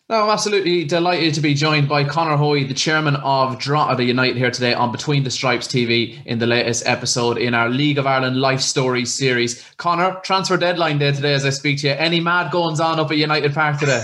No, I'm absolutely delighted to be joined by Conor Hoy, the chairman of Drogheda United, here today on Between the Stripes TV in the latest episode in our League of Ireland Life Stories series. Conor, transfer deadline day today as I speak to you. Any mad goings on up at United Park today?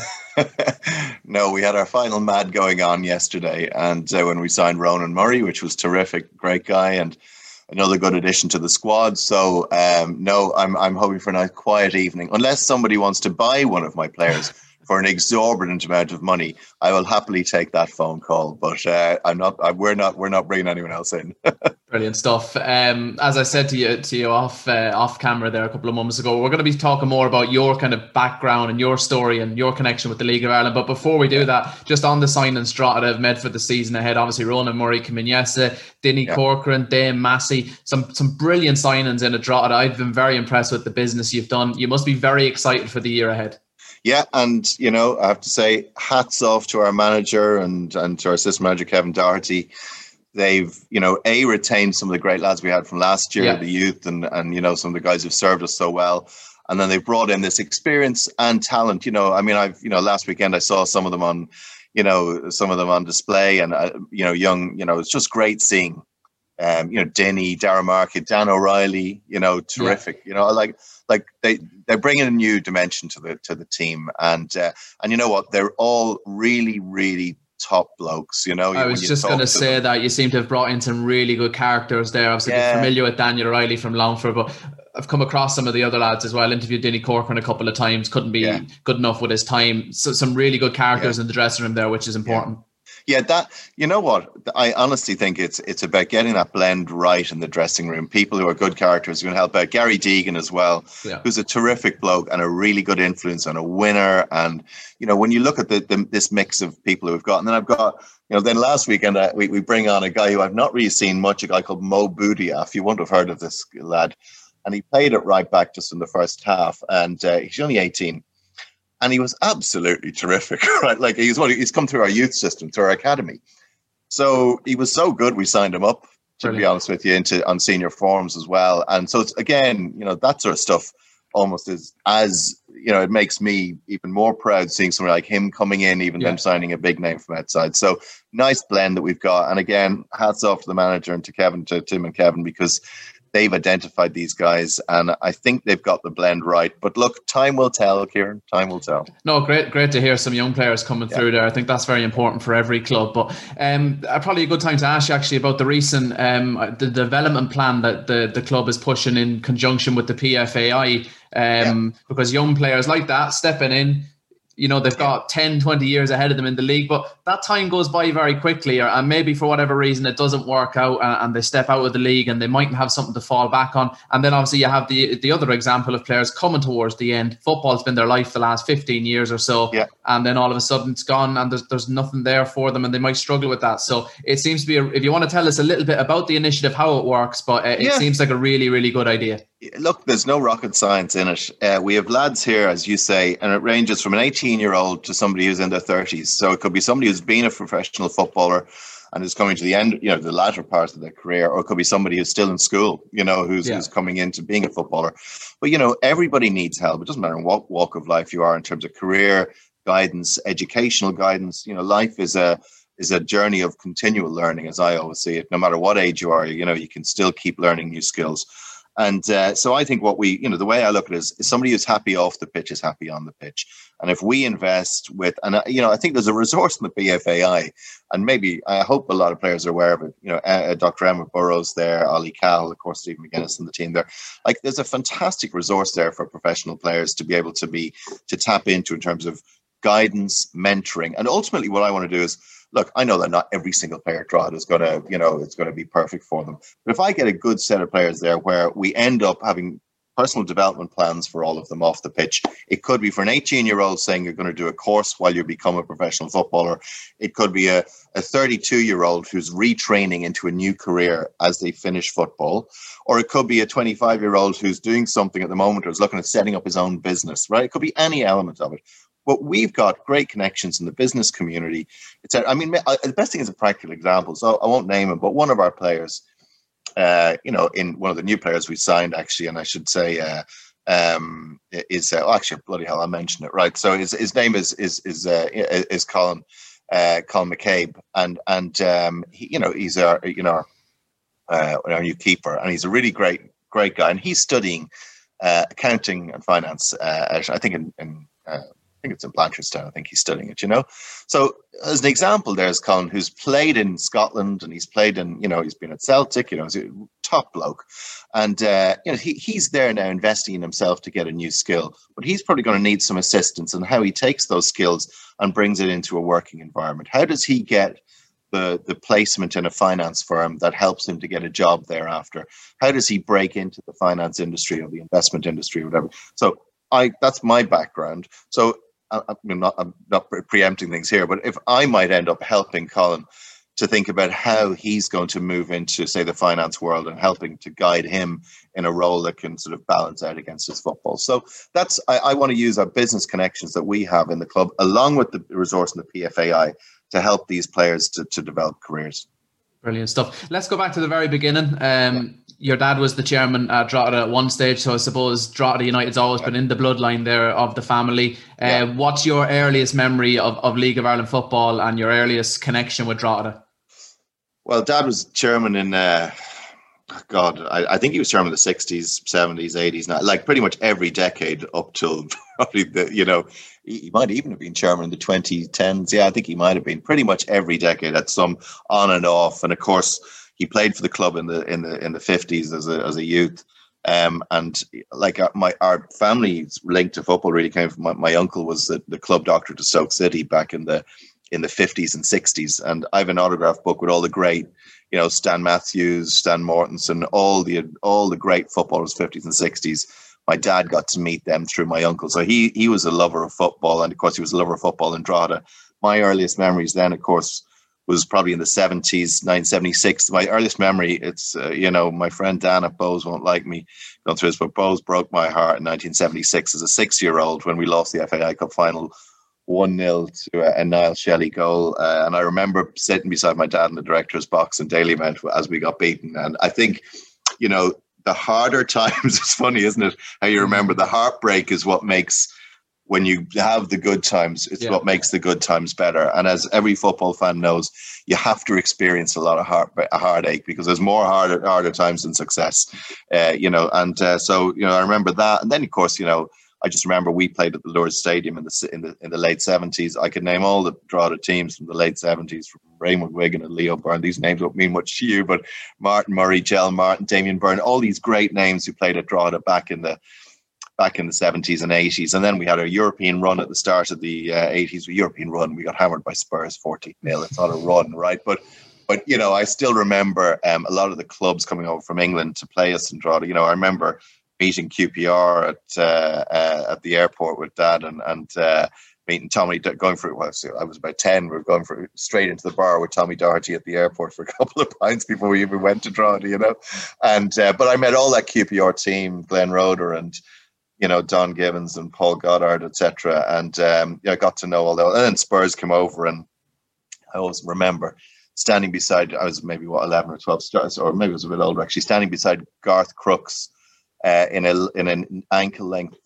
No, we had our final mad going on yesterday, and when we signed Ronan Murray, which was terrific, great guy, and another good addition to the squad. So no, I'm hoping for a nice quiet evening, unless somebody wants to buy one of my players for an exorbitant amount of money. I will happily take that phone call, but we're not bringing anyone else in. Brilliant stuff. As I said to you off camera there a couple of moments ago, we're going to be talking more about your kind of background and your story and your connection with the League of Ireland. But before we do that, just on the signings Drogheda have made for the season ahead, obviously Ronan Murray, Kaminyesa, Dinny Corcoran, Dame Massey, some brilliant signings in Drogheda. I've been very impressed with the business you've done. You must be very excited for the year ahead. Yeah, and I have to say, hats off to our manager and to our assistant manager Kevin Doherty. They've retained some of the great lads we had from last year, the youth, and some of the guys who've served us so well. And then they've brought in this experience and talent. Last weekend I saw some of them on display, and young. It's just great seeing. Denny, Darragh Market, Dan O'Reilly. Terrific. Yeah. They're bringing a new dimension to the team, and you know what? They're all really, really top blokes. I was just going to say that you seem to have brought in some really good characters there. Obviously, you're familiar with Daniel O'Reilly from Longford, but I've come across some of the other lads as well. Interviewed Dinny Corcoran a couple of times. Couldn't be good enough with his time. So some really good characters in the dressing room there, which is important. Yeah, that, you know what? I honestly think it's about getting that blend right in the dressing room. People who are good characters who can help out. Gary Deegan as well, who's a terrific bloke and a really good influence and a winner. And, when you look at this mix of people who we've got, and then I've got, then last weekend we bring on a guy who I've not really seen much, a guy called Mo Boudiaf. You won't have heard of this lad. And he played it right back just in the first half. And he's only 18. And he was absolutely terrific, right? Like he's come through our youth system, through our academy. So he was so good, we signed him up, to be honest with you, on senior forms as well. And so it's, again, that sort of stuff almost is it makes me even more proud seeing someone like him coming in, even them signing a big name from outside. So nice blend that we've got. And again, hats off to the manager and to Tim and Kevin, because they've identified these guys, and I think they've got the blend right. But look, time will tell, Kieran. Time will tell. No, great to hear some young players coming through there. I think that's very important for every club. But probably a good time to ask you actually about the recent the development plan that the club is pushing in conjunction with the PFAI. Because young players like that stepping in, they've got 10, 20 years ahead of them in the league, but that time goes by very quickly, and maybe for whatever reason it doesn't work out and they step out of the league and they mightn't have something to fall back on. And then obviously you have the other example of players coming towards the end. Football's been their life the last 15 years or so, and then all of a sudden it's gone and there's nothing there for them, and they might struggle with that. So it seems to be, if you want to tell us a little bit about the initiative, how it works, but it seems like a really, really good idea. Look, there's no rocket science in it. We have lads here, as you say, and it ranges from an 18-year-old to somebody who's in their 30s. So it could be somebody who's been a professional footballer and is coming to the end, the latter part of their career, or it could be somebody who's still in school, who's coming into being a footballer. But, everybody needs help. It doesn't matter in what walk of life you are in terms of career guidance, educational guidance. Life is a journey of continual learning, as I always see it. No matter what age you are, you can still keep learning new skills. And so I think the way I look at it is somebody who's happy off the pitch is happy on the pitch. And if we invest with, and I think there's a resource in the PFAI, and maybe I hope a lot of players are aware of it. Dr. Emma Burrows there, Ollie Cahill, of course, Stephen McGuinness and the team there. Like, there's a fantastic resource there for professional players to be able to tap into in terms of guidance, mentoring. And ultimately what I want to do is, look, I know that not every single player at Drogheda is going to, it's going to be perfect for them. But if I get a good set of players there where we end up having personal development plans for all of them off the pitch, it could be for an 18-year-old saying you're going to do a course while you become a professional footballer. It could be a 32-year-old who's retraining into a new career as they finish football. Or it could be a 25-year-old who's doing something at the moment or is looking at setting up his own business, right? It could be any element of it. But we've got great connections in the business community. The best thing is a practical example. So I won't name him, but one of our players, in one of the new players we signed, actually, and I should say is actually, bloody hell, I mentioned it, right? So his name is Colin McCabe, and he's our new keeper, and he's a really great guy, and he's studying accounting and finance. I think I think it's in Blanchardstown. I think he's studying it, So as an example, there's Colin, who's played in Scotland, and he's played in, he's been at Celtic, he's a top bloke. And, he's there now investing in himself to get a new skill. But he's probably going to need some assistance in how he takes those skills and brings it into a working environment. How does he get the placement in a finance firm that helps him to get a job thereafter? How does he break into the finance industry or the investment industry or whatever? So that's my background. So I'm not preempting things here, but if I might end up helping Colin to think about how he's going to move into, say, the finance world, and helping to guide him in a role that can sort of balance out against his football. So I want to use our business connections that we have in the club, along with the resource in the PFAI, to help these players to develop careers. Brilliant stuff. Let's go back to the very beginning. Your dad was the chairman at Drogheda at one stage, so I suppose Drogheda United's always been in the bloodline there of the family. What's your earliest memory of League of Ireland football and your earliest connection with Drogheda? Well, Dad was chairman in, I think he was chairman in the 60s, 70s, 80s, like pretty much every decade up till probably he might even have been chairman in the 2010s. Yeah, I think he might have been pretty much every decade at some on and off. And of course, he played for the club in the 50s as a youth. And like our family's link to football really came from my uncle was the club doctor to Stoke City back in the 50s and 60s. And I have an autograph book with all the great, Stan Matthews, Stan Mortensen, all the great footballers, 50s and 60s. My dad got to meet them through my uncle. So he was a lover of football. And of course, he was a lover of football in Drogheda. My earliest memories then, of course, was probably in the 70s, 1976. My earliest memory, it's, my friend Dan at Bowes won't like me going through this, but Bowes broke my heart in 1976 as a 6-year-old when we lost the FAI Cup final 1-0 to a Niall Shelley goal. And I remember sitting beside my dad in the director's box in Dalymount as we got beaten. And I think, the harder times, it's funny, isn't it? How you remember the heartbreak is what makes, when you have the good times, it's what makes the good times better. And as every football fan knows, you have to experience a lot of heartache, because there's more harder times than success, So I remember that. And then, of course, I just remember we played at the Lourdes Stadium in the late 70s. I could name all the Drogheda teams from the late 70s, from Raymond Wigan and Leo Byrne. These names don't mean much to you, but Martin Murray, Gel Martin, Damien Byrne, all these great names who played at Drogheda back in the 70s and 80s. And then we had a European run at the start of the 80s. European run, we got hammered by Spurs 14-0. It's not a run, right? But I still remember a lot of the clubs coming over from England to play us in Drogheda. I remember meeting QPR at the airport with Dad and meeting Tommy, going for, I was about 10. We were going straight into the bar with Tommy Doherty at the airport for a couple of pints before we even went to Drogheda, And but I met all that QPR team, Glenn Roeder and Don Gibbons and Paul Goddard, etc. And I got to know all that. And then Spurs came over, and I always remember standing beside, I was maybe 11 or 12, or maybe I was a bit older actually, standing beside Garth Crooks in an ankle length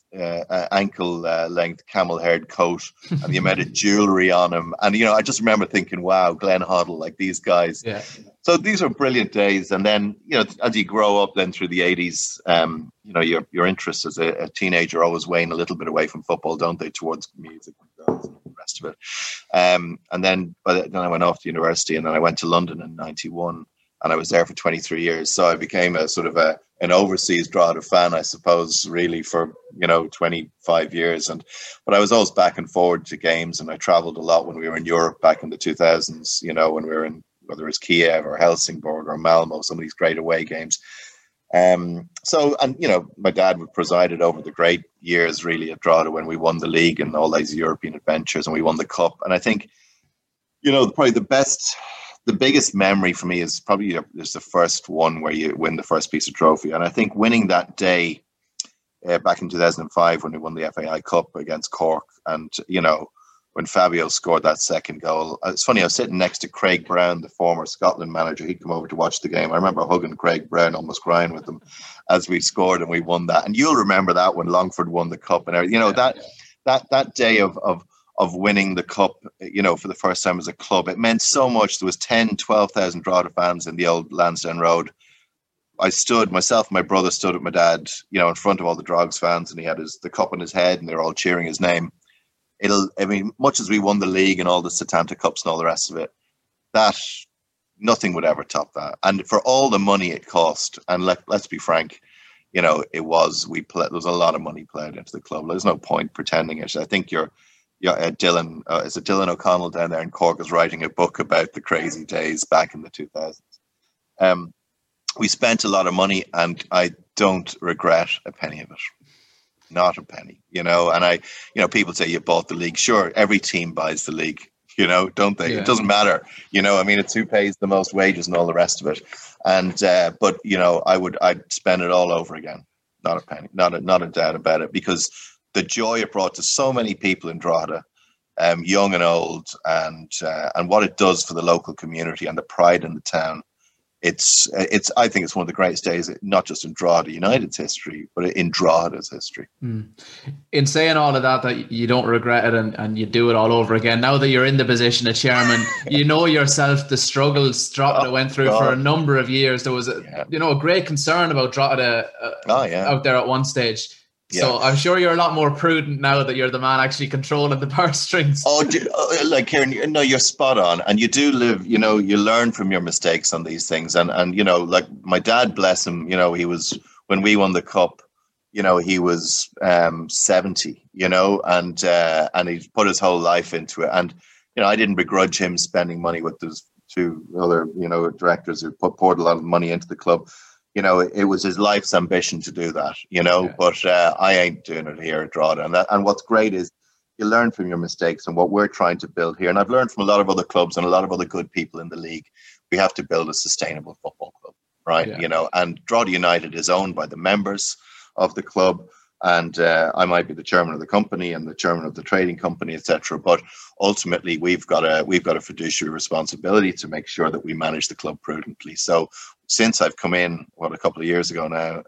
camel-haired coat, and the amount of jewelry on him. And I just remember thinking, wow, Glenn Hoddle, like these guys. Yeah. So these are brilliant days. And then, as you grow up then through the 80s, your interests as a teenager always wane a little bit away from football, don't they, towards music and the rest of it. And then I went off to university, and then I went to London in 91, and I was there for 23 years. So I became a sort of an overseas Drogheda fan, I suppose, really for, 25 years. But I was always back and forward to games, and I traveled a lot when we were in Europe back in the 2000s, when we were in, whether it's Kiev or Helsingborg or Malmo, some of these great away games. My dad presided over the great years really at Drogheda when we won the league and all these European adventures, and we won the cup. And I think, probably the biggest memory for me is probably there's the first one where you win the first piece of trophy. And I think winning that day back in 2005 when we won the FAI Cup against Cork, and, when Fabio scored that second goal. It's funny, I was sitting next to Craig Brown, the former Scotland manager. He'd come over to watch the game. I remember hugging Craig Brown, almost crying with him as we scored and we won that. And you'll remember that when Longford won the cup and everything. That day of winning the cup, for the first time as a club, it meant so much. There was 12,000 Drogheda fans in the old Lansdowne Road. Myself and my brother stood with my dad, in front of all the Drogs fans, and he had the cup in his head and they were all cheering his name. Much as we won the league and all the Setanta Cups and all the rest of it, that nothing would ever top that. And for all the money it cost, and let's be frank, there was a lot of money played into the club. There's no point pretending it. I think Dylan, is it Dylan O'Connell down there in Cork, is writing a book about the crazy days back in the 2000s. We spent a lot of money, and I don't regret a penny of it. Not a penny, and people say you bought the league. Sure, every team buys the league, don't they? Yeah. It doesn't matter. It's who pays the most wages and all the rest of it. And, but I'd spend it all over again. Not a penny, not a doubt about it, because the joy it brought to so many people in Drogheda, young and old, and what it does for the local community and the pride in the town. I think it's one of the greatest days, not just in Drogheda United's history, but in Drogheda's history. In saying all of that you don't regret it and you do it all over again. Now that you're in the position of chairman, yourself the struggles Drogheda went through for a number of years. There was a great concern about Drogheda out there at one stage. Yeah. So I'm sure you're a lot more prudent now that you're the man actually controlling the purse strings. Kieran, you're spot on. And you do live, you learn from your mistakes on these things. And like my dad, bless him, he was, when we won the cup, he was 70, and he put his whole life into it. And, I didn't begrudge him spending money with those two other, directors who poured a lot of money into the club. It was his life's ambition to do that, but I ain't doing it here at Drogheda. And what's great is you learn from your mistakes and what we're trying to build here. And I've learned from a lot of other clubs and a lot of other good people in the league. We have to build a sustainable football club, right? Yeah. And Drogheda United is owned by the members of the club. And I might be the chairman of the company and the chairman of the trading company, etc. But ultimately, we've got a fiduciary responsibility to make sure that we manage the club prudently. So since I've come in, a couple of years ago now,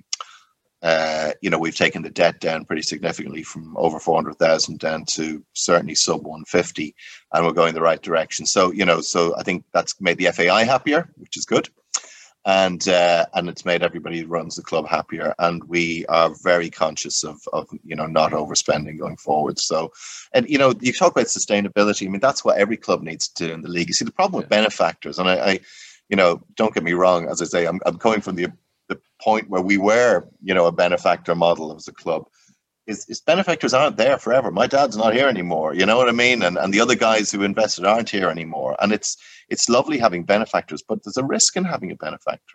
we've taken the debt down pretty significantly from over 400,000 down to certainly sub 150, and we're going the right direction. So so I think that's made the FAI happier, which is good. And it's made everybody who runs the club happier, and we are very conscious of not overspending going forward. So, and you talk about sustainability. I mean, that's what every club needs to do in the league. You see, the problem with benefactors, and I don't get me wrong, as I say, I'm coming from the point where we were a benefactor model as a club. Is benefactors aren't there forever. My dad's not here anymore. You know what I mean? And the other guys who invested aren't here anymore. And it's lovely having benefactors, but there's a risk in having a benefactor,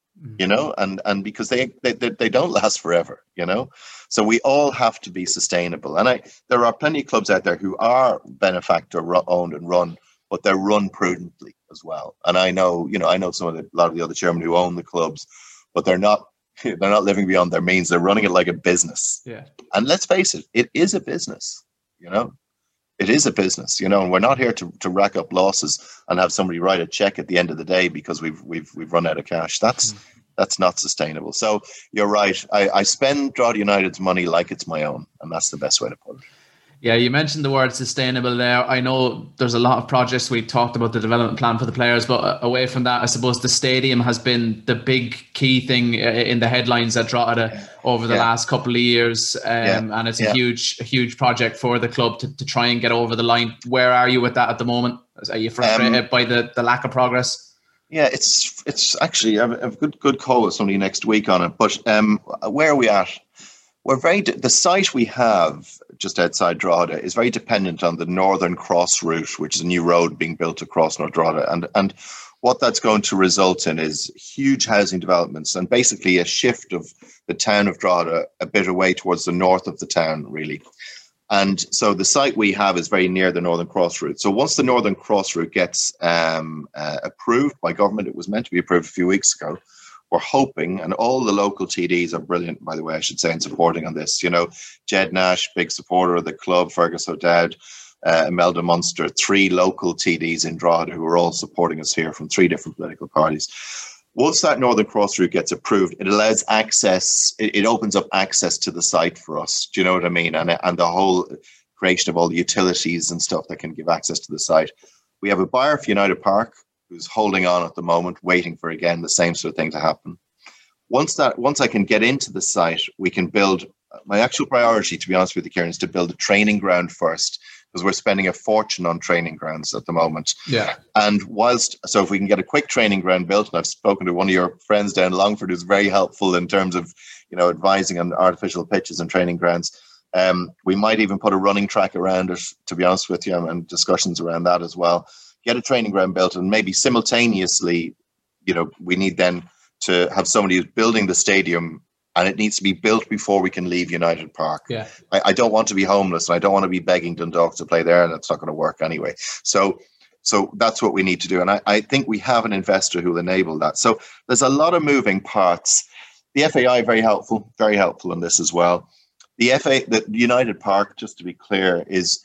and because they don't last forever, So we all have to be sustainable. And there are plenty of clubs out there who are benefactor owned and run, but they're run prudently as well. And I know a lot of the other chairmen who own the clubs, but they're not living beyond their means. They're running it like a business. Yeah. And let's face it, it is a business, It is a business, and we're not here to rack up losses and have somebody write a check at the end of the day because we've run out of cash. That's not sustainable. So you're right. I spend Drogheda United's money like it's my own, and that's the best way to put it. Yeah, you mentioned the word sustainable there. I know there's a lot of projects. We talked about the development plan for the players, but away from that, I suppose the stadium has been the big key thing in the headlines at Drogheda over the last couple of years. And it's a huge project for the club to try and get over the line. Where are you with that at the moment? Are you frustrated by the lack of progress? Yeah, it's actually, I have a good call with somebody next week on it. But where are we at? The site we have just outside Drogheda is very dependent on the Northern Cross route, which is a new road being built across North Drogheda. And what that's going to result in is huge housing developments and basically a shift of the town of Drogheda a bit away towards the north of the town, really. And so the site we have is very near the Northern Cross route. So once the Northern Cross route gets approved by government, it was meant to be approved a few weeks ago, we're hoping, and all the local TDs are brilliant, by the way, I should say, in supporting on this. Jed Nash, big supporter of the club, Fergus O'Dowd, Imelda Munster, 3 local TDs in Drogheda who are all supporting us here from 3 different political parties. Once that Northern Cross route gets approved, it allows access, it opens up access to the site for us. Do you know what I mean? And the whole creation of all the utilities and stuff that can give access to the site. We have a buyer for United Park who's holding on at the moment, waiting for, again, the same sort of thing to happen. Once I can get into the site, we can build. My actual priority, to be honest with you, Kieran, is to build a training ground first, because we're spending a fortune on training grounds at the moment. Yeah. And so if we can get a quick training ground built, and I've spoken to one of your friends down Longford who's very helpful in terms of, advising on artificial pitches and training grounds. We might even put a running track around it, to be honest with you, and discussions around that as well. Get a training ground built, and maybe simultaneously, we need then to have somebody who's building the stadium, and it needs to be built before we can leave United Park. Yeah. I don't want to be homeless, and I don't want to be begging Dundalk to play there, and it's not going to work anyway. So that's what we need to do. And I think we have an investor who will enable that. So there's a lot of moving parts. The FAI, very helpful in this as well. The United Park, just to be clear, is,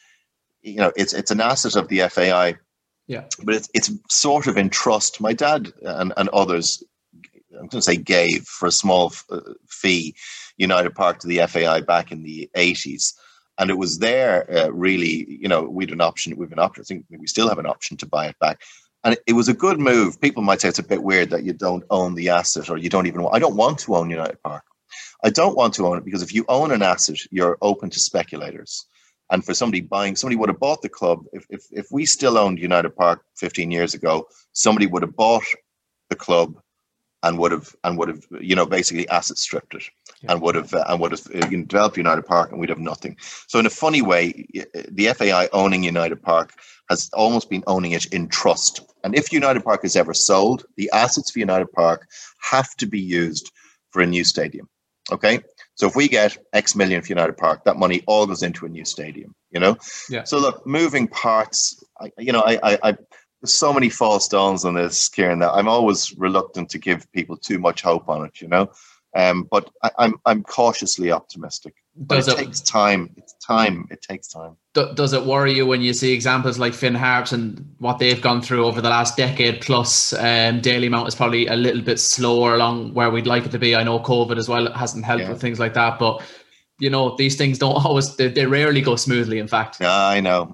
it's an asset of the FAI. Yeah. But it's sort of in trust. My dad and others, I'm going to say, gave for a small fee United Park to the FAI back in the 80s. And it was there, really, we've an option. I think we still have an option to buy it back. And it was a good move. People might say it's a bit weird that you don't own the asset, or you don't even I don't want to own United Park. I don't want to own it because if you own an asset, you're open to speculators. And for somebody would have bought the club. If we still owned United Park 15 years ago, somebody would have bought the club and would have basically asset stripped it, and would have developed United Park, and we'd have nothing. So in a funny way, the FAI owning United Park has almost been owning it in trust. And if United Park is ever sold, the assets for United Park have to be used for a new stadium. Okay, so if we get X million for United Park, that money all goes into a new stadium. Yeah. So look, moving parts. There's so many false dawns on this, Kieran, that I'm always reluctant to give people too much hope on it. But I'm cautiously optimistic. But it takes time. It takes time. Does it worry you when you see examples like Finn Harps and what they've gone through over the last decade plus? Dalymount is probably a little bit slower along where we'd like it to be. I know COVID as well hasn't helped with things like that, but these things don't always, they rarely go smoothly, in fact. Yeah, I know.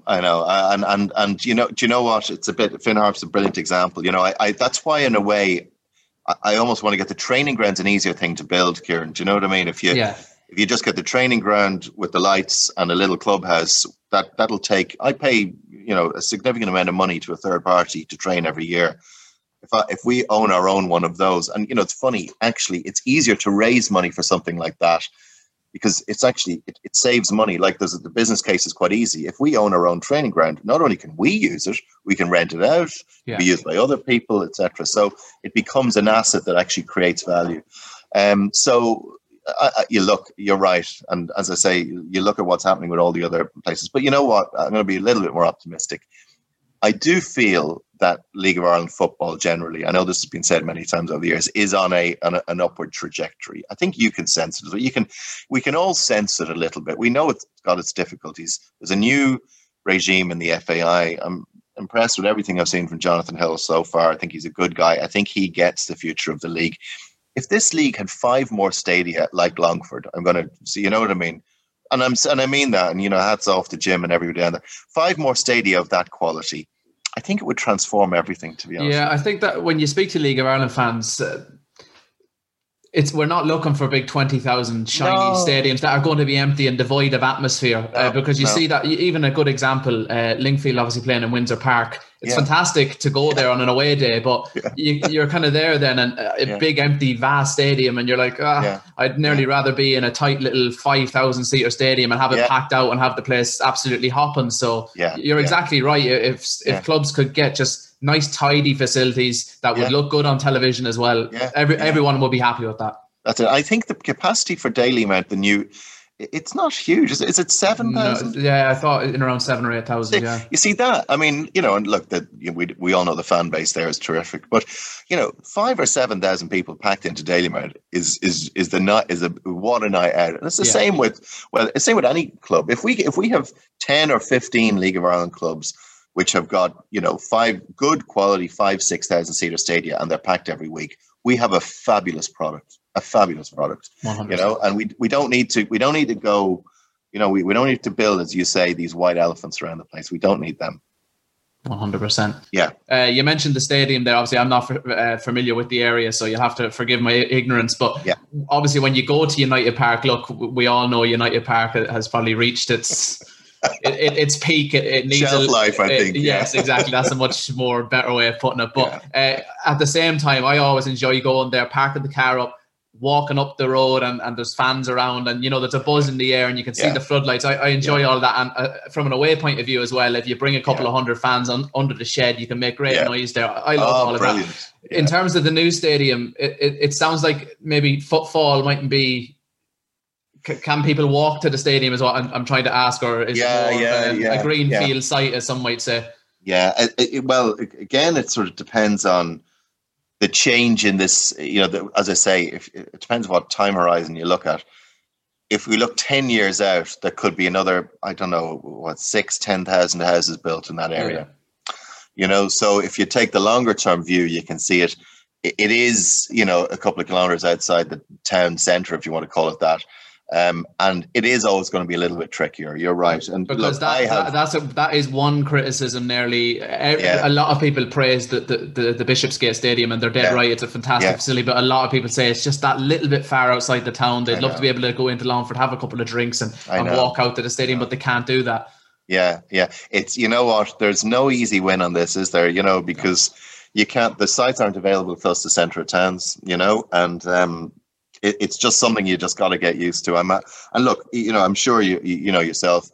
And do you know what? It's Finn Harp's a brilliant example. That's why, in a way, I almost want to get the training ground's an easier thing to build, Kieran. Do you know what I mean? If you just get the training ground with the lights and a little clubhouse, that'll take, I pay, a significant amount of money to a third party to train every year. If we own our own one of those, and it's funny, actually, it's easier to raise money for something like that, because it's actually, it saves money. Like the business case is quite easy. If we own our own training ground, not only can we use it, we can rent it out, be used by other people, etc. So it becomes an asset that actually creates value. You're right. And as I say, you look at what's happening with all the other places. But you know what? I'm going to be a little bit more optimistic. I do feel that League of Ireland football generally, I know this has been said many times over the years, is on an upward trajectory. I think you can sense it. We can all sense it a little bit. We know it's got its difficulties. There's a new regime in the FAI. I'm impressed with everything I've seen from Jonathan Hill so far. I think he's a good guy. I think he gets the future of the league. If this league had 5 more stadia like Longford, I'm going to see, you know what I mean? And I mean that, and hats off to Jim and everybody down there. 5 more stadia of that quality, I think it would transform everything, to be honest. Yeah, I think that when you speak to League of Ireland fans, we're not looking for big 20,000 shiny stadiums that are going to be empty and devoid of atmosphere. Because you see that, even a good example, Lingfield obviously playing in Windsor Park. It's fantastic to go there on an away day, but you're kind of there then, and a big empty vast stadium, and you're like, I'd nearly rather be in a tight little 5,000 seater stadium and have it packed out and have the place absolutely hopping. So you're exactly right. If clubs could get just nice tidy facilities that would look good on television as well, everyone would be happy with that. That's it. I think the capacity for Dalymount, the new, It's not huge. Is it 7,000? No, yeah, I thought in around 7 or 8,000. Yeah, you see that? I mean, and look, that we all know the fan base there is terrific, but 5 or 7,000 people packed into Dalymount is what a night out. And it's the same with any club. If we have 10 or 15 League of Ireland clubs which have got 5 good quality 5,000-6,000 seater stadia and they're packed every week, we have a fabulous product. 100%. And we don't need to go, we don't need to build, as you say, these white elephants around the place. We don't need them. 100%. Yeah. You mentioned the stadium there. Obviously, I'm not familiar with the area, so you'll have to forgive my ignorance. But obviously, when you go to United Park, look, we all know United Park has probably reached its peak. It needs shelf life, I think. Yes, exactly. That's a much more better way of putting it. But at the same time, I always enjoy going there, parking the car up, walking up the road, and there's fans around, and there's a buzz in the air, and you can see the floodlights. I enjoy all that, and from an away point of view as well, if you bring a couple of 100 fans under the shed, you can make great noise there. I love all of that. In terms of the new stadium, it sounds like maybe footfall mightn't be. Can people walk to the stadium is what I'm trying to ask, or is it more a greenfield site, as some might say? Yeah, well, again, it sort of depends on the change in this. As I say, it depends what time horizon you look at. If we look 10 years out, there could be another, I don't know, 10,000 houses built in that area. So if you take the longer term view, you can see it. It is, a couple of kilometers outside the town centre, if you want to call it that. And it is always going to be a little bit trickier. You're right, and because that is one criticism. Nearly a lot of people praise the Bishopsgate Stadium, and they're dead right. It's a fantastic facility, but a lot of people say it's just that little bit far outside the town. They'd love to be able to go into Longford, have a couple of drinks, and walk out to the stadium, but they can't do that. Yeah. It's what, there's no easy win on this, is there? Because you can't. The sites aren't available close to centre of towns. And it's just something you just got to get used to. And look, I'm sure you know yourself.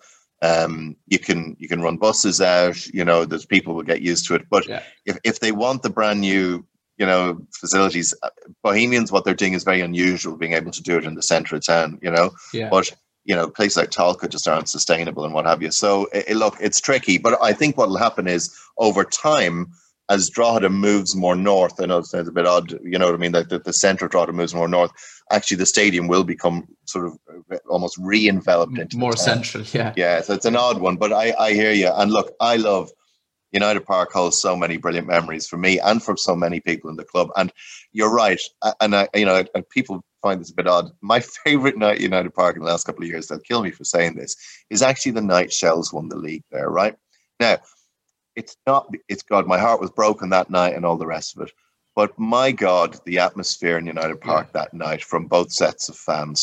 You can run buses out. There's people will get used to it. But if they want the brand new, facilities, Bohemians, what they're doing is very unusual, being able to do it in the centre of town. But places like Talca just aren't sustainable and what have you. So look, it's tricky. But I think what will happen is over time, as Drogheda moves more north, I know it sounds a bit odd, you know what I mean, that the centre of Drogheda moves more north, actually the stadium will become sort of almost re-enveloped into more central, Yeah, so it's an odd one, but I hear you. And look, I love United Park, holds so many brilliant memories for me and for so many people in the club. And you're right, and and people find this a bit odd. My favourite night at United Park in the last couple of years, they'll kill me for saying this, is actually the night Shells won the league there, right? Now, it's God, my heart was broken that night and all the rest of it. But my God, the atmosphere in United Park that night from both sets of fans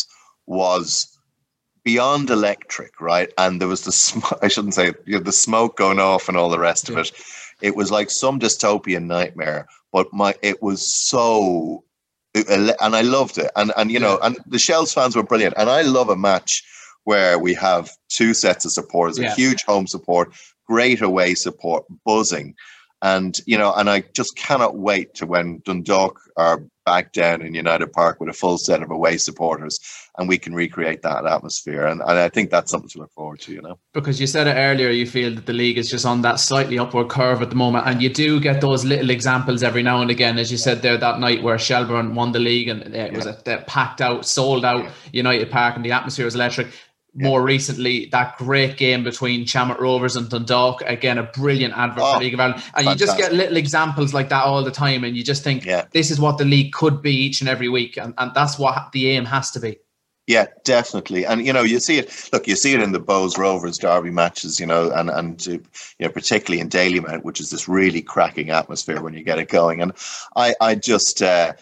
was beyond electric, right? And there was I shouldn't say the smoke going off and all the rest of it. It was like some dystopian nightmare, but it was so, and I loved it. And and the Shells fans were brilliant. And I love a match where we have two sets of supporters, a huge home support, great away support, buzzing. And, and I just cannot wait to when Dundalk are back down in United Park with a full set of away supporters and we can recreate that atmosphere. And I think that's something to look forward to, Because you said it earlier, you feel that the league is just on that slightly upward curve at the moment. And you do get those little examples every now and again, as you said there, that night where Shelbourne won the league and it was a packed out, sold out United Park and the atmosphere was electric. More recently, that great game between Chamet Rovers and Dundalk, again, a brilliant advert for League of Ireland. And fantastic. You just get little examples like that all the time. And you just think, this is what the league could be each and every week. And that's what the aim has to be. Yeah, definitely. And, you see it. Look, you see it in the Bows Rovers derby matches, and particularly in Dalymount, which is this really cracking atmosphere when you get it going. And I just...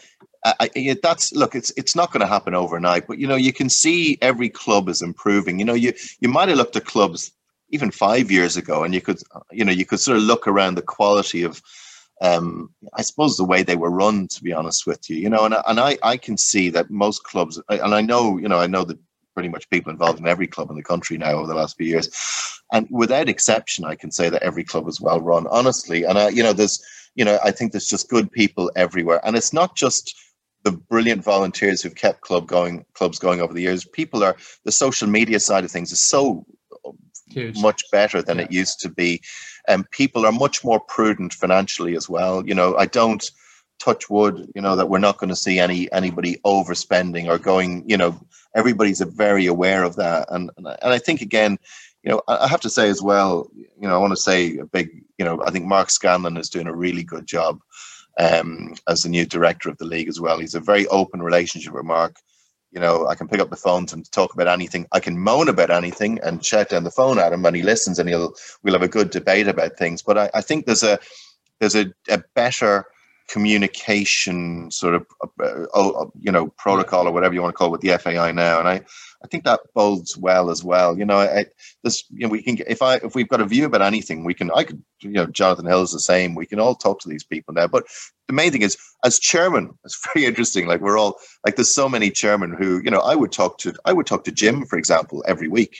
it's not going to happen overnight, but you can see every club is improving. You might have looked at clubs even 5 years ago, and you could sort of look around the quality of, I suppose, the way they were run. To be honest with you, and I can see that most clubs, and I know that pretty much people involved in every club in the country now over the last few years, and without exception, I can say that every club is well run, honestly. And I think there's just good people everywhere, and it's not just the brilliant volunteers who've kept clubs going over the years. The social media side of things is so huge, much better than it used to be. And people are much more prudent financially as well. I don't touch wood, that we're not going to see anybody overspending or going, everybody's very aware of that. And I think, again, I have to say as well, I want to say a big, I think Mark Scanlon is doing a really good job as the new director of the league as well. He's a very open relationship with Mark. I can pick up the phone to him to talk about anything. I can moan about anything and shout down the phone at him, and he listens, and we'll have a good debate about things. But I think there's a better communication sort of protocol or whatever you want to call it with the FAI now, and I think that bodes well as well. We can, if we've got a view about anything, Jonathan Hill's the same. We can all talk to these people now. But the main thing is, as chairman, it's very interesting. Like, we're all like, there's so many chairmen who, I would talk to Jim, for example, every week.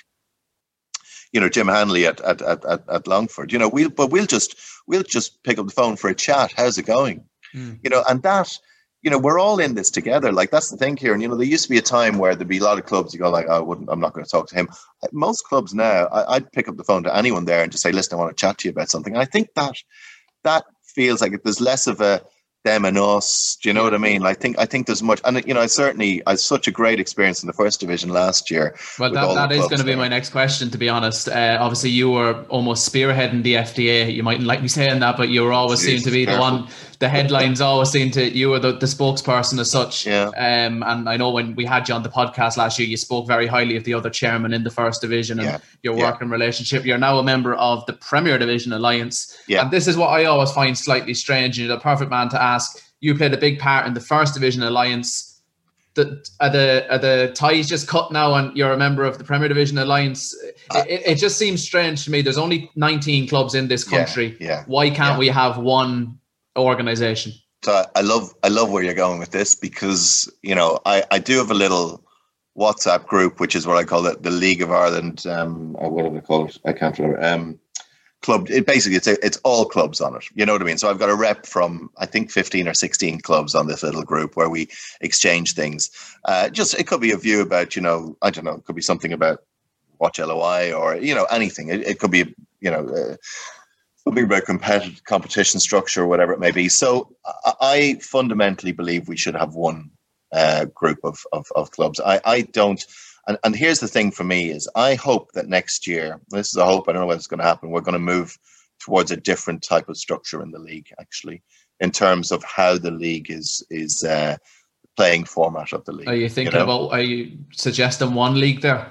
Jim Hanley at Longford. We'll just pick up the phone for a chat. How's it going? And that. We're all in this together. Like, that's the thing here. And, there used to be a time where there'd be a lot of clubs you go like, I'm not going to talk to him. Most clubs now, I'd pick up the phone to anyone there and just say, listen, I want to chat to you about something. And I think that feels like there's less of a them and us. Do you know what I mean? I think there's much. And, I had such a great experience in the first division last year. Well, that is going to be my next question, to be honest. Obviously, you were almost spearheading the FDA. You mightn't like me saying that, but you were always seen to be the one. The headlines always seem to, you were the spokesperson as such. Yeah. And I know when we had you on the podcast last year, you spoke very highly of the other chairman in the first division and your working relationship. You're now a member of the Premier Division Alliance. Yeah. And this is what I always find slightly strange. You're the perfect man to ask. You played a big part in the First Division Alliance. Are the ties just cut now and you're a member of the Premier Division Alliance? It just seems strange to me. There's only 19 clubs in this country. Yeah. Why can't we have one organization? So I love where you're going with this, because I do have a little WhatsApp group, which is what I call it, the League of Ireland, or what do they call it? I can't remember. Club. It's all clubs on it. You know what I mean? So I've got a rep from, I think, 15 or 16 clubs on this little group where we exchange things. It could be a view about, I don't know, it could be something about Watch LOI or, anything. It could be, something about competition structure or whatever it may be. So I fundamentally believe we should have one group of clubs. I don't. And here's the thing for me is, I hope that next year, this is a hope, I don't know when it's going to happen, we're going to move towards a different type of structure in the league, actually, in terms of how the league is playing format of the league. Are you thinking are you suggesting one league there?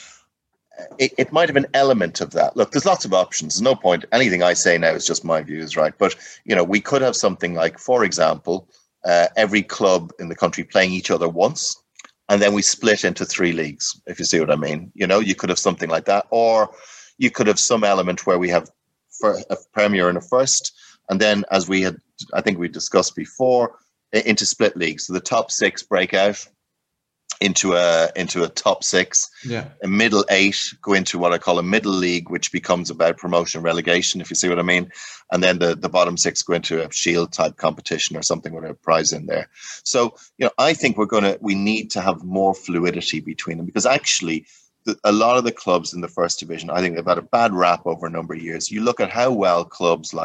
It might have an element of that. Look, there's lots of options. There's no point. Anything I say now is just my views, right? But, we could have something like, for example, every club in the country playing each other once, and then we split into 3 leagues, if you see what I mean. You could have something like that. Or you could have some element where we have a Premier and a First, and then, as I think we discussed before, into split leagues. So the top 6 break out into a top 6, a middle 8 go into what I call a middle league, which becomes about promotion and relegation, if you see what I mean, and then the bottom 6 go into a shield type competition or something with a prize in there. So I think we need to have more fluidity between them, because actually a lot of the clubs in the First Division, I think they've had a bad rap over a number of years. You look at how well clubs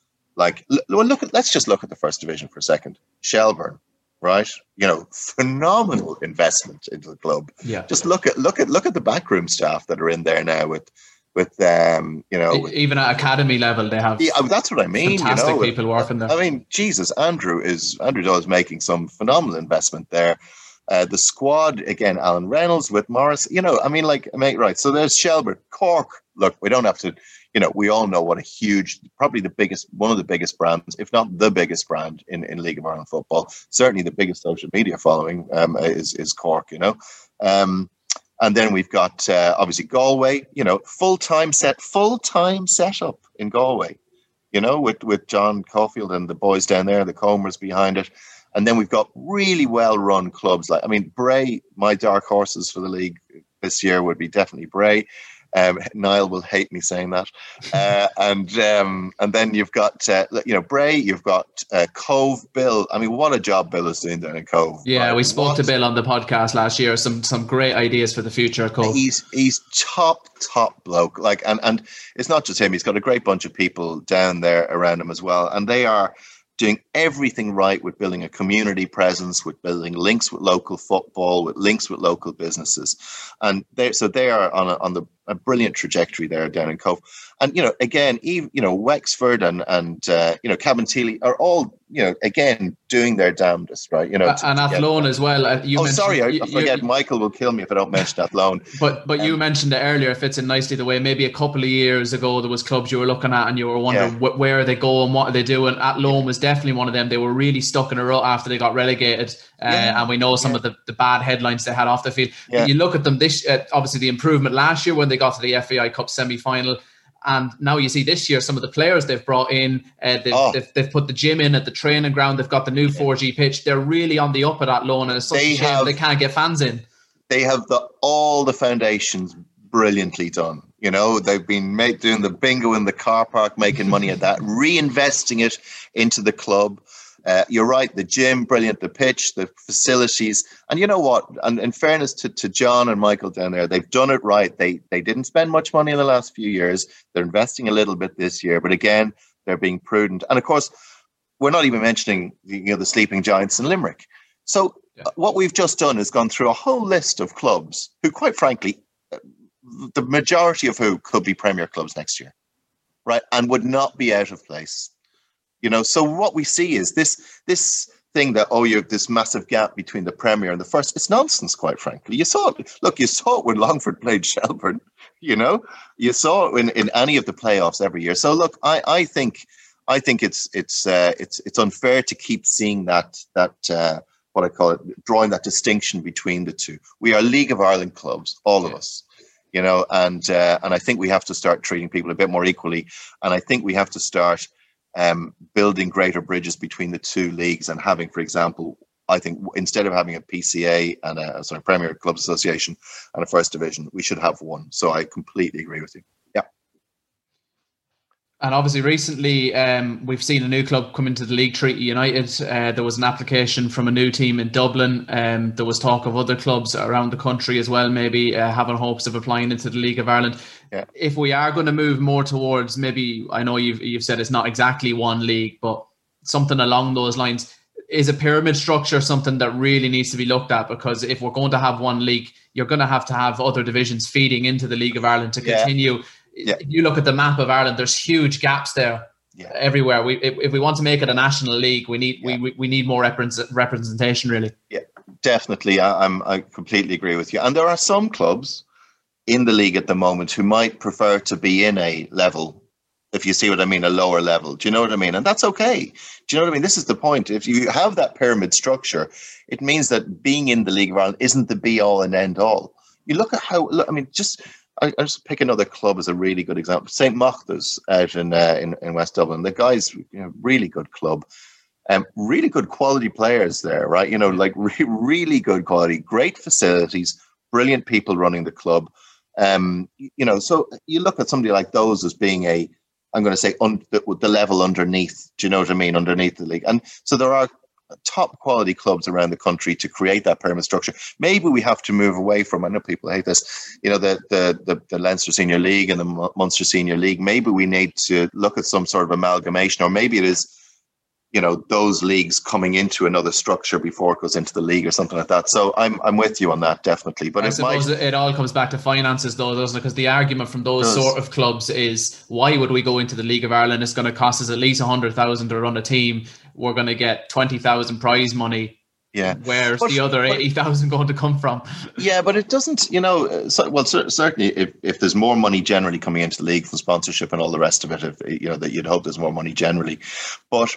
let's just look at the First Division for a second. Shelbourne, right? Phenomenal investment into the club. Yeah. Just look at the backroom staff that are in there now with even at academy level they have. Yeah, that's what I mean. Fantastic people working there. I mean, Jesus, Andrew Doyle is making some phenomenal investment there. The squad again, Alan Reynolds with Morris. Right. So there's Shelbourne, Cork. Look, we don't have to. We all know what a huge, probably one of the biggest brands, if not the biggest brand in League of Ireland football. Certainly the biggest social media following is Cork, and then we've got obviously Galway, full-time setup in Galway, with John Caulfield and the boys down there, the Comers behind it. And then we've got really well-run clubs Bray, my dark horses for the league this year would be definitely Bray. Niall will hate me saying that. And then you've got Bray, you've got Cove. Bill, I mean, what a job Bill is doing down in Cove. Yeah, right? we spoke to Bill on the podcast last year. Some great ideas for the future of Cove. He's top bloke. Like, and it's not just him. He's got a great bunch of people down there around him as well, and they are doing everything right with building a community presence, with building links with local football, with links with local businesses, and they are on a brilliant trajectory there down in Cove. And again, even Wexford and Cabinteely are all again doing their damnedest, right? And Athlone as well. I forget. Michael will kill me if I don't mention Athlone. But you mentioned it earlier. It fits in nicely the way maybe a couple of years ago there was clubs you were looking at and you were wondering where they go and what are they doing. Athlone was definitely one of them. They were really stuck in a rut after they got relegated, and we know some of the bad headlines they had off the field. Yeah. You look at them this obviously the improvement last year when they got to the FAI Cup semi-final. And now you see this year some of the players they've brought in. They've put the gym in at the training ground. They've got the new 4G pitch. They're really on the up at that loan, and it's such a shame they can't get fans in. They have all the foundations brilliantly done. They've been doing the bingo in the car park, making money at that, reinvesting it into the club. You're right, the gym, brilliant, the pitch, the facilities. And you know what? And in fairness to John and Michael down there, they've done it right. They didn't spend much money in the last few years. They're investing a little bit this year. But again, they're being prudent. And of course, we're not even mentioning the sleeping giants in Limerick. So what we've just done is gone through a whole list of clubs who, quite frankly, the majority of who could be Premier clubs next year, right? And would not be out of place. So what we see is this thing that, you have this massive gap between the Premier and the First. It's nonsense, quite frankly. You saw it. Look, you saw it when Longford played Shelbourne. You saw it in any of the playoffs every year. So look, I think it's unfair to keep seeing that what I call it, drawing that distinction between the two. We are League of Ireland clubs, all of us. And I think we have to start treating people a bit more equally. And I think we have to start building greater bridges between the two leagues and having, for example, I think instead of having a PCA and a Premier Club Association and a First Division, we should have one. So I completely agree with you. Yeah. And obviously recently we've seen a new club come into the league, Treaty United. There was an application from a new team in Dublin. There was talk of other clubs around the country as well, maybe having hopes of applying into the League of Ireland. Yeah. If we are going to move more towards, maybe, I know you've said it's not exactly one league, but something along those lines, is a pyramid structure something that really needs to be looked at? Because if we're going to have one league, you're going to have other divisions feeding into the League of Ireland to continue. Yeah. If you look at the map of Ireland, there's huge gaps there everywhere. If we want to make it a national league, we need more representation, really. Yeah, definitely. I completely agree with you. And there are some clubs in the league at the moment who might prefer to be in a level, if you see what I mean, a lower level. Do you know what I mean? And that's okay. Do you know what I mean? This is the point. If you have that pyramid structure, it means that being in the League of Ireland isn't the be all and end all. You look at how, I'll just pick another club as a really good example. St. Machtas out in West Dublin. The guys, really good club. Really good quality players there, right? Really good quality, great facilities, brilliant people running the club. So you look at somebody like those as being I'm going to say the level underneath. Do you know what I mean? Underneath the league. And so there are top quality clubs around the country to create that pyramid structure. Maybe we have to move away from, I know people hate this, the Leinster Senior League and the Munster Senior League. Maybe we need to look at some sort of amalgamation, or maybe it is, those leagues coming into another structure before it goes into the league or something like that. So I'm with you on that, definitely. But I suppose it all comes back to finances, though, doesn't it? Because the argument from those sort of clubs is, why would we go into the League of Ireland? It's going to cost us at least 100,000 to run a team. We're going to get 20,000 prize money. Yeah. Where's the other 80,000 going to come from? Yeah, but it doesn't, certainly if there's more money generally coming into the league from sponsorship and all the rest of it, that you'd hope there's more money generally. But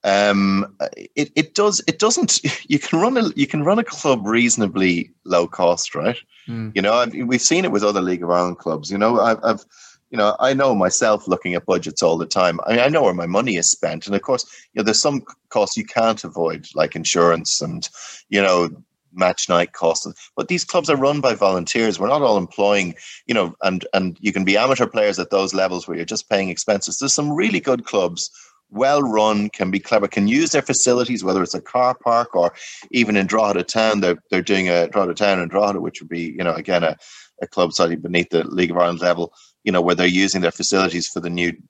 it doesn't. You can run a club reasonably low cost, right? We've seen it with other League of Ireland clubs. I know myself looking at budgets all the time. I know where my money is spent, and of course, there's some costs you can't avoid, like insurance and match night costs. But these clubs are run by volunteers. We're not all employing, and you can be amateur players at those levels where you're just paying expenses. There's some really good clubs, well run, can be clever, can use their facilities, whether it's a car park or even in Drogheda Town. They're doing a Drogheda Town in Drogheda, which would be, again, a club slightly beneath the League of Ireland level, where they're using their facilities for the new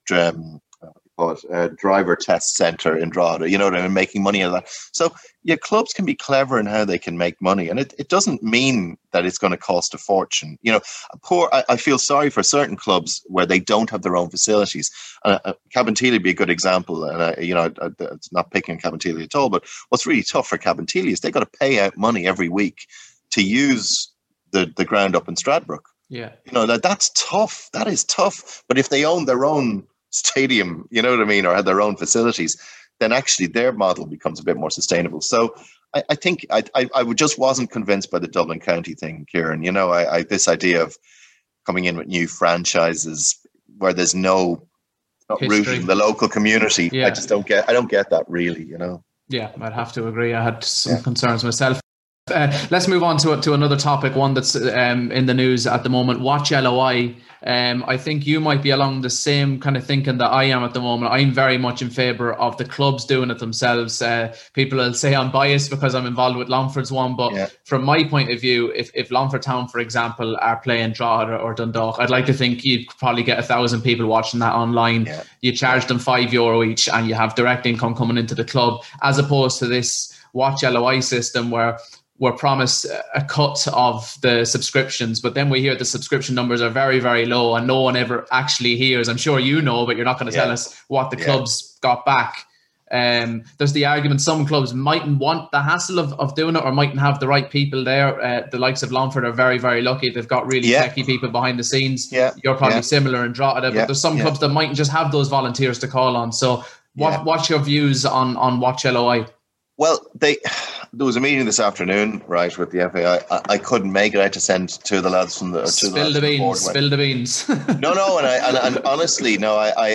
driver test centre in Drogheda, making money out of that. So clubs can be clever in how they can make money, and it doesn't mean that it's going to cost a fortune. I feel sorry for certain clubs where they don't have their own facilities. Cabinteely would be a good example, and it's not picking Cabinteely at all, but what's really tough for Cabinteely is they got to pay out money every week to use the ground up in Stradbrook. Yeah, that's tough. That is tough. But if they own their own stadium, or had their own facilities, then actually their model becomes a bit more sustainable. So I think I just wasn't convinced by the Dublin County thing, Kieran. This idea of coming in with new franchises where there's not rooted in the local community. Yeah. I don't get that really, Yeah, I'd have to agree. I had some concerns myself. Let's move on to another topic, one that's in the news at the moment. Watch LOI. I think you might be along the same kind of thinking that I am at the moment. I'm very much in favour of the clubs doing it themselves. People will say I'm biased because I'm involved with Longford's one, but from my point of view, if Longford Town, for example, are playing Drogheda or Dundalk, I'd like to think you'd probably get 1,000 people watching that online. Yeah. You charge them €5 each and you have direct income coming into the club, as opposed to this Watch LOI system where we're promised a cut of the subscriptions, but then we hear the subscription numbers are very, very low and no one ever actually hears. I'm sure you know, but you're not going to tell us what the clubs got back. There's the argument some clubs mightn't want the hassle of doing it or mightn't have the right people there. The likes of Longford are very, very lucky. They've got really techie people behind the scenes. Yeah. You're probably similar in Drogheda, but there's some clubs that mightn't just have those volunteers to call on. So what's your views on Watch LOI? Well, there was a meeting this afternoon, right, with the FAI. I couldn't make it. I had to send two of the lads from the Spill the beans. No, and honestly, no.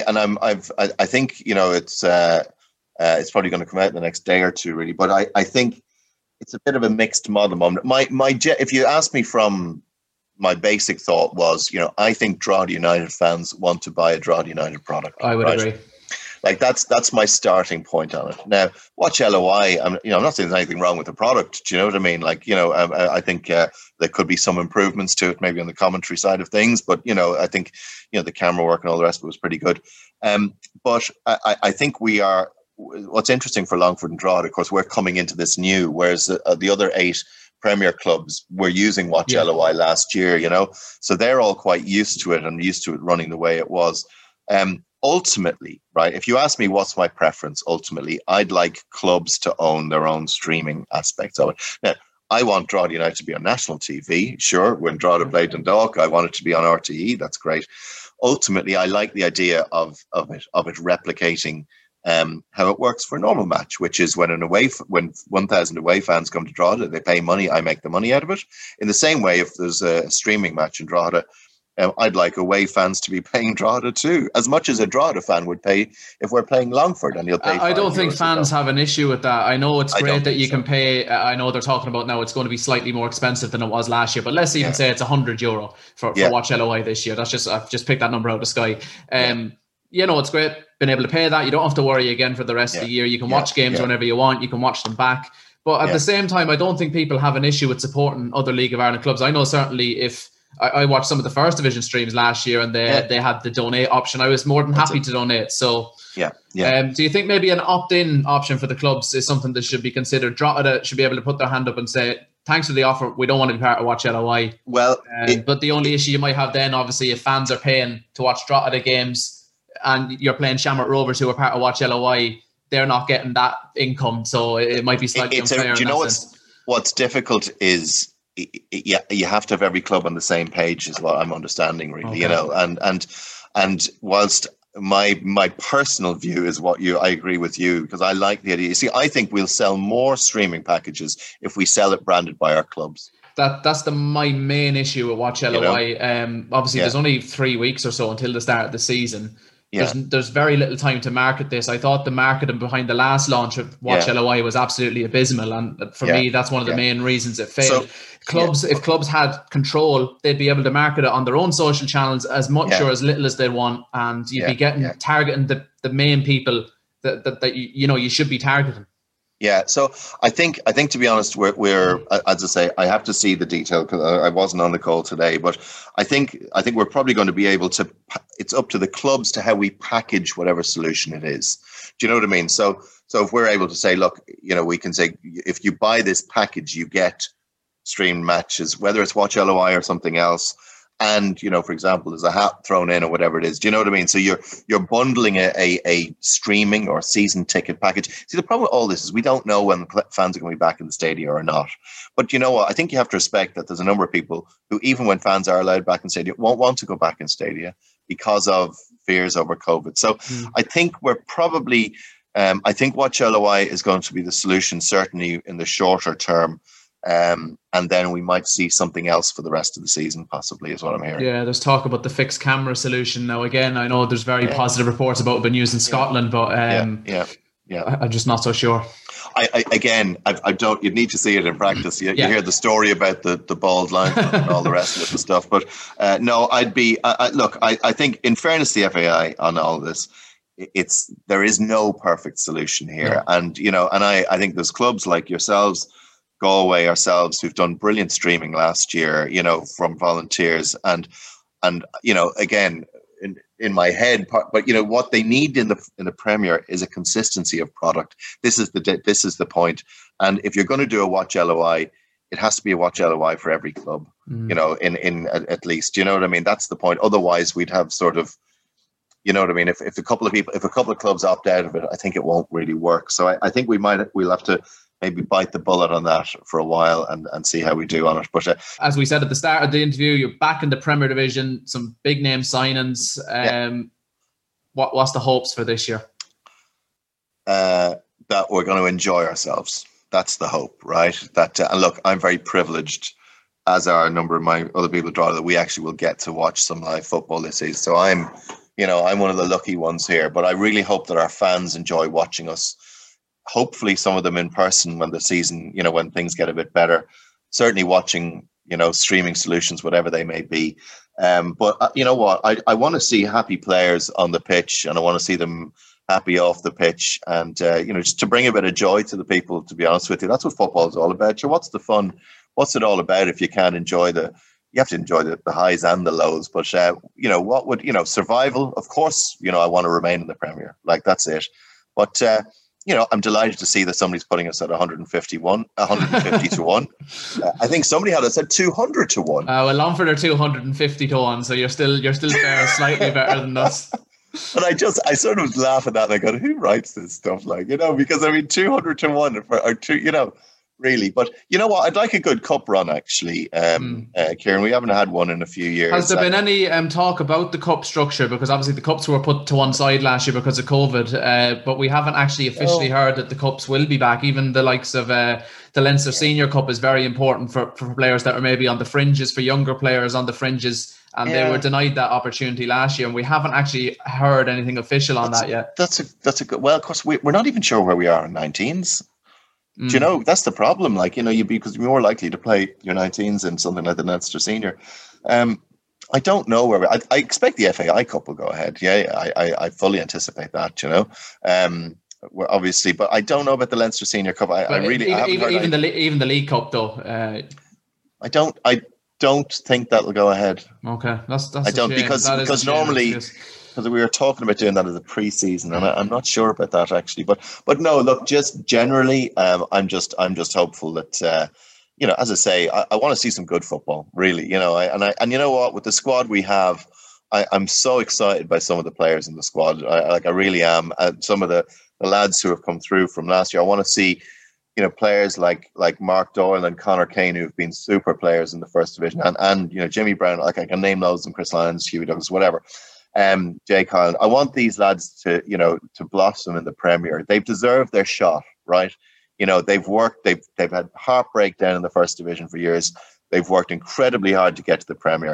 I think it's probably going to come out in the next day or two, really. But I think it's a bit of a mixed model moment. If you ask me, from my basic thought was, I think Drogheda United fans want to buy a Drogheda United product. I would agree. Like that's my starting point on it. Now, Watch LOI. I'm not saying there's anything wrong with the product. Do you know what I mean? Like, I think there could be some improvements to it, maybe on the commentary side of things. But I think the camera work and all the rest of it was pretty good. But I think we are. What's interesting for Longford and Drogheda, of course, we're coming into this new, whereas the other 8 Premier clubs were using Watch LOI last year. So they're all quite used to it and used to it running the way it was. Ultimately, right, if you ask me what's my preference, ultimately, I'd like clubs to own their own streaming aspects of it. Now, I want Drogheda United to be on national TV. Sure, when Drogheda played Dundalk, I want it to be on RTE. That's great. Ultimately, I like the idea of it replicating how it works for a normal match, which is when 1,000 away fans come to Drogheda, they pay money, I make the money out of it. In the same way, if there's a streaming match in Drogheda, I'd like away fans to be paying Drogheda too, as much as a Drogheda fan would pay if we're playing Longford, and you'll pay. I don't think fans have an issue with that. I know it's great that you can pay. I know they're talking about now it's going to be slightly more expensive than it was last year, but let's even say it's €100 for Watch LOI this year. I've just picked that number out of the sky. It's great being able to pay that. You don't have to worry again for the rest of the year. You can watch games whenever you want. You can watch them back. But at the same time, I don't think people have an issue with supporting other League of Ireland clubs. I know certainly if I watched some of the first division streams last year and they had the donate option, I was more than happy to donate. So do you think maybe an opt-in option for the clubs is something that should be considered? Drogheda should be able to put their hand up and say, thanks for the offer, we don't want to be part of Watch LOI. Well, but the only issue you might have then, obviously, if fans are paying to watch Drogheda games and you're playing Shamrock Rovers who are part of Watch LOI, they're not getting that income. So it might be slightly unfair. Do you know what's difficult is you have to have every club on the same page, is what I'm understanding, really. Okay. And whilst my personal view is I agree with you, because I like the idea. You see, I think we'll sell more streaming packages if we sell it branded by our clubs. That's my main issue with Watch LOI. Obviously, there's only 3 weeks or so until the start of the season. there's very little time to market this. I thought the marketing behind the last launch of Watch LOI was absolutely abysmal, and for me, that's one of the main reasons it failed. So, if clubs had control, they'd be able to market it on their own social channels as much or as little as they want, and you'd be targeting the main people that you should be targeting. Yeah, so I think to be honest, we're as I say, I have to see the detail because I wasn't on the call today, but I think we're probably going to be able to. It's up to the clubs to how we package whatever solution it is. Do you know what I mean? So if we're able to say, look, we can say if you buy this package, you get streamed matches, whether it's Watch LOI or something else. And, for example, there's a hat thrown in or whatever it is. Do you know what I mean? So you're bundling a streaming or season ticket package. See, the problem with all this is we don't know when the fans are going to be back in the stadium or not. But you know what? I think you have to respect that there's a number of people who, even when fans are allowed back in stadium, won't want to go back in stadium because of fears over COVID. So I think we're probably, I think Watch LOI is going to be the solution, certainly in the shorter term. And then we might see something else for the rest of the season, possibly, is what I'm hearing. Yeah, there's talk about the fixed camera solution now. Again, I know there's very positive reports about it being used in Scotland, but I'm just not so sure. I don't. You need to see it in practice. You hear the story about the bald line and all the rest of it and stuff. But no, I'd be. Look, I think, in fairness to the FAI on all this, there is no perfect solution here, and I think there's clubs like yourselves, Galway, ourselves, who've done brilliant streaming last year, from volunteers, and again, in my head, but what they need in the Premier is a consistency of product. This is the point. And if you're going to do a Watch LOI, it has to be a Watch LOI for every club, in at least, you know what I mean? That's the point. Otherwise, we'd have sort of, you know what I mean? If a couple of clubs opt out of it, I think it won't really work. So I think we'll have to maybe bite the bullet on that for a while and see how we do on it. But as we said at the start of the interview, you're back in the Premier Division, some big name signings. What's the hopes for this year? That we're going to enjoy ourselves. That's the hope, right? And look, I'm very privileged, as are a number of my other people, that we actually will get to watch some live football this season. So I'm one of the lucky ones here. But I really hope that our fans enjoy watching us. Hopefully some of them in person when the season, when things get a bit better, certainly watching, streaming solutions, whatever they may be. But you know what? I want to see happy players on the pitch, and I want to see them happy off the pitch, and, just to bring a bit of joy to the people, to be honest with you. That's what football is all about. So what's the fun? What's it all about if you can't enjoy you have to enjoy the highs and the lows, but, what would, survival? Of course, I want to remain in the Premier. Like, that's it. But, I'm delighted to see that somebody's putting us at 150 to 1. I think somebody had us at 200 to 1. Well, Longford are 250 to 1, so you're still there, slightly better than us. But I sort of laugh at that, and I go, who writes this stuff? Like, because 200 to 1 or two, really. But you know what? I'd like a good cup run, actually, Kieran. We haven't had one in a few years. Has there been any talk about the cup structure? Because obviously the cups were put to one side last year because of COVID, but we haven't actually officially heard that the cups will be back. Even the likes of the Leinster Senior Cup is very important for players that are maybe on the fringes, for younger players on the fringes. And they were denied that opportunity last year, and we haven't actually heard anything official on that yet. That's a good. Well, of course, we're not even sure where we are in 19s. Do you know, that's the problem? Like, because you're more likely to play your 19s in something like the Leinster Senior. I don't know where I expect the FAI Cup will go ahead. Yeah, I fully anticipate that. We're obviously, but I don't know about the Leinster Senior Cup. Even the League Cup though. I don't think that will go ahead. Okay, that's I don't because normally. Because we were talking about doing that as a pre-season, and I'm not sure about that actually. But no, look, just generally, I'm just hopeful that as I say, I want to see some good football, really. And you know what, with the squad we have, I'm so excited by some of the players in the squad. I really am. Some of the lads who have come through from last year, I want to see. Players like Mark Doyle and Conor Kane, who've been super players in the first division, and Jimmy Brown. Like, I can name loads, and Chris Lyons, Hughie Douglas, whatever. Jay Kyle. I want these lads to blossom in the Premier. They've deserved their shot, right? They've worked. They've had heartbreak down in the first division for years. They've worked incredibly hard to get to the Premier,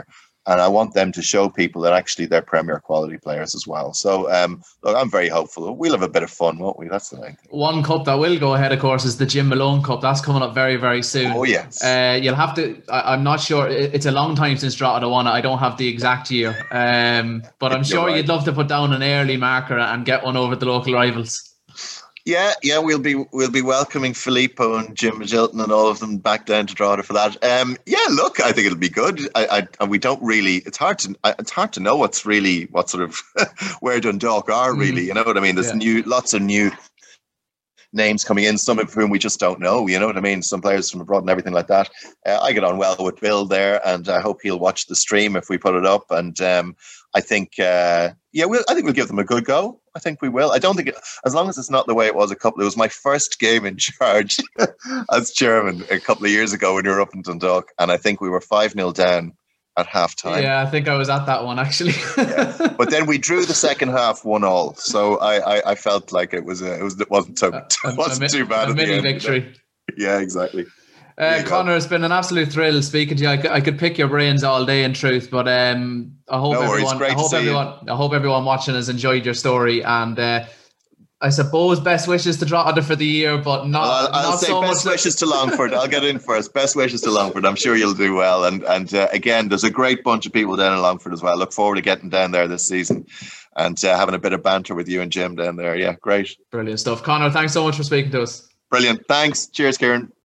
And I want them to show people that actually they're Premier quality players as well. So look, I'm very hopeful. We'll have a bit of fun, won't we? That's the thing. One cup that will go ahead, of course, is the Jim Malone Cup. That's coming up very, very soon. Oh, yes. You'll have to, I'm not sure. It's a long time since Drogheda won it. I don't have the exact year. But I'm sure you'd love to put down an early marker and get one over the local rivals. Yeah, we'll be welcoming Filippo and Jim Magilton and all of them back down to Drogheda for that. Look, I think it'll be good. We don't really. It's hard to know what sort of where Dundalk are really. You know what I mean? There's lots of new names coming in, some of whom we just don't know. You know what I mean? Some players from abroad and everything like that. I get on well with Bill there, and I hope he'll watch the stream if we put it up. And I think, I think we'll give them a good go. I think we will. I don't think, as long as it's not the way it was it was my first game in charge as chairman a couple of years ago when we were up in Dundalk, and I think we were 5-0 down at half time. Yeah, I think I was at that one actually. But then we drew the second half 1-1. So I felt like it wasn't too bad. A mini victory. Yeah, exactly. Conor, it's been an absolute thrill speaking to you. I could pick your brains all day in truth, but I hope everyone watching has enjoyed your story, and I suppose best wishes to Drogheda for the year, but I'll say so best wishes to Longford. I'll get in first. Best wishes to Longford. I'm sure you'll do well. And again, there's a great bunch of people down in Longford as well. Look forward to getting down there this season and having a bit of banter with you and Jim down there. Yeah, great. Brilliant stuff. Conor, thanks so much for speaking to us. Brilliant. Thanks. Cheers, Kieran.